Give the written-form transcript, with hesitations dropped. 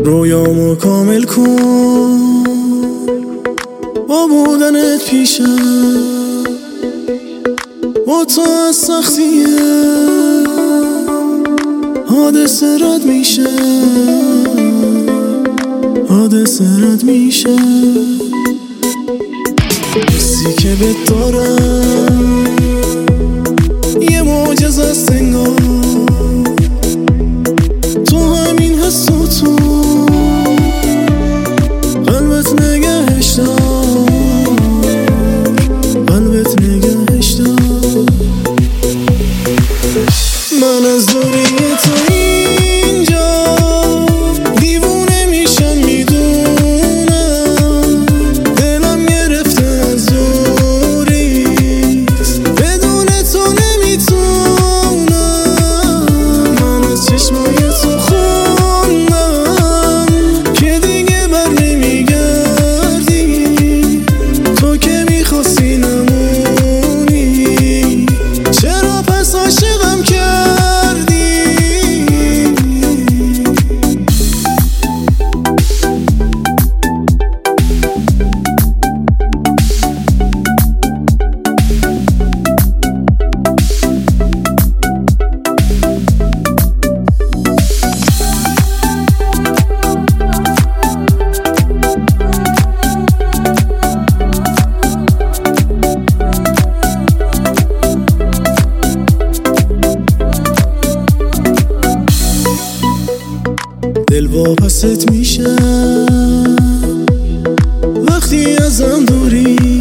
رویامو کامل کن با بودنت پیشم، با تو از سختیه حادثه رد میشه، حادثه رد میشه. حسی که بهت دارم یه معجزه است انگار، تو همین حس تو قلبت نگهش دار، قلبت نگهش دار. من از دوری تو اینجا دیوونه میشم، میدونم دلم گرفته از دوریت، بدون تو نمیتونم. من از چشمای تو خوندم که دیگه بر نمیگردی، تو که میخواستی نمونی، چرا پس عاشقم کردی؟ دل واپست میشم وقتی ازم دوری،